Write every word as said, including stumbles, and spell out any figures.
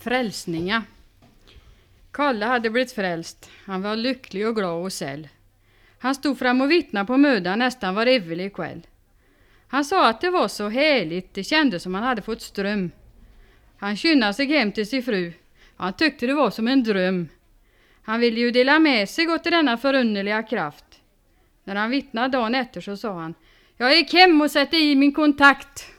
Frälsningar. Kalle hade blivit frälst. Han var lycklig och glad och säll. Han stod fram och vittnade på mödan nästan var evig kväll. Han sa att det var så härligt, det kändes som han hade fått ström. Han skyndade sig hem till sin fru. Han tyckte det var som en dröm. Han ville ju dela med sig åt denna förunderliga kraft. När han vittnade dagen efter så sa han: Jag gick hem och satte i min kontakt.